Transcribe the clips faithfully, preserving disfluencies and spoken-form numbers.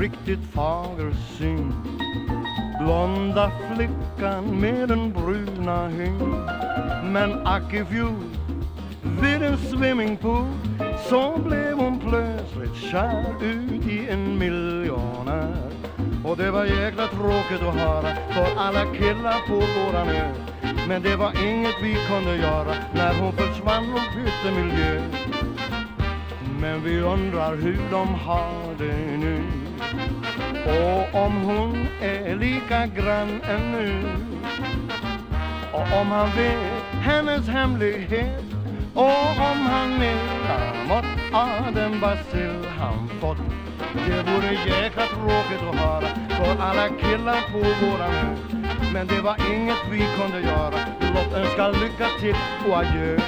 riktigt fager syn. Blonda flickan med den bruna hyn. Men ack i fjol vid en swimmingpool så blev hon plötsligt kär ut i en miljonär. Och det var jäkla tråkigt att höra för alla killar på våran ö. Men det var inget vi kunde göra när hon försvann och bytte miljö. Men vi undrar hur de har det nu. Och om hon är lika grann ännu. Och om han vet hennes hemlighet. Och om han är mått av den bacill han fått. Det vore jäkla tråkigt att höra för alla killar på våran ö. Men det var inget vi kunde göra. Låt önska lycka till och adjö.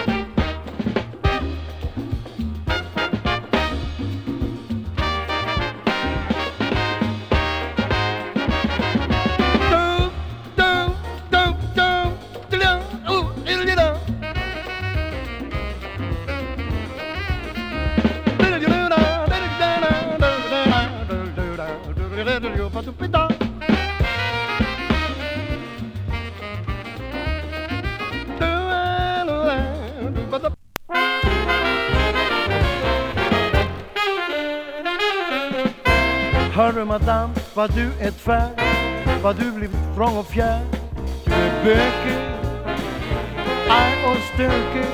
Hörru madame, vad du är tvär, vad du blivit från och fjär. Du är bökig, arg och stökig,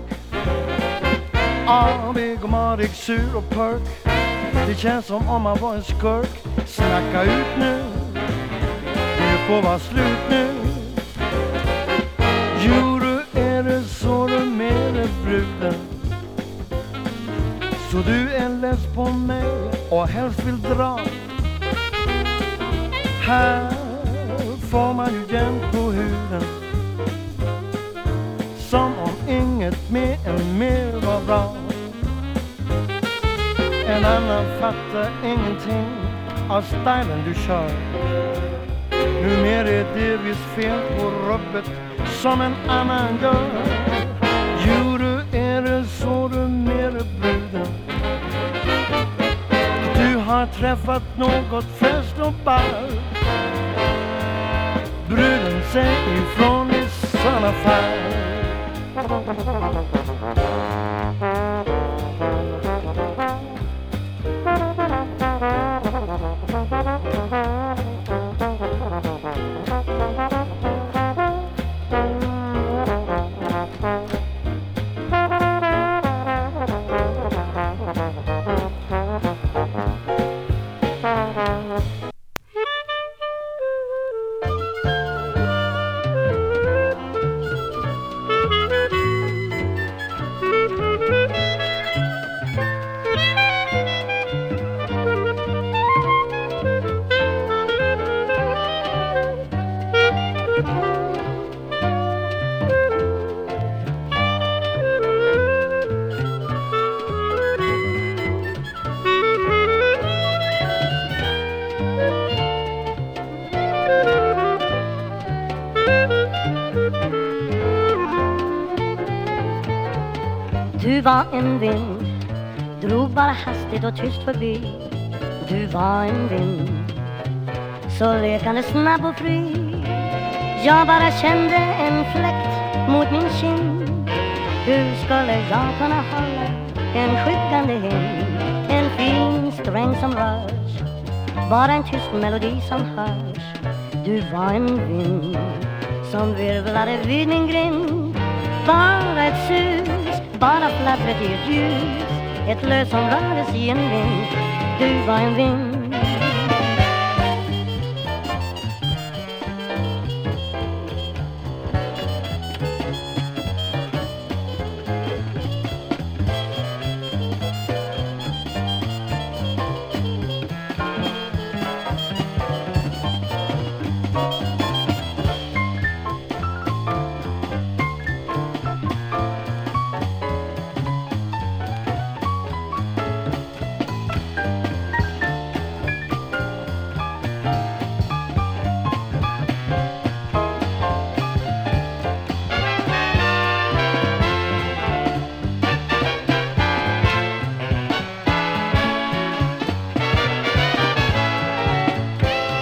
avig och marig, sur och pörk. Det känns som om man var en skurk. Snacka ut nu, det får vara slut nu. Jo, du är det så du med det bruden. Så du är less på mig och helst vill dra. Här får man ju jämt på huden. Som om inget mer än mer var bra. En annan fattar ingenting av stilen du kör. Nu mer är det visst fel på rubbet som en annan gör. Jo, du är det så du med det bruden. Du har träffat något fest och ball. Bruden säger ifrån i såna fall. Du var en vind, drog bara hastigt och tyst förbi. Du var en vind, så lekande snabb och fri. Jag bara kände en fläkt mot min kind. Hur skulle jag kunna hålla en skyggande hind? En fin sträng som rörs, bara en tyst melodi som hörs. Du var en vind som virvlade vid min grind. Bara ett sus, bara fladdret i ett ljus. Ett lös som rördes i en vind. Du var en vind.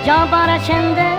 Jag bara kände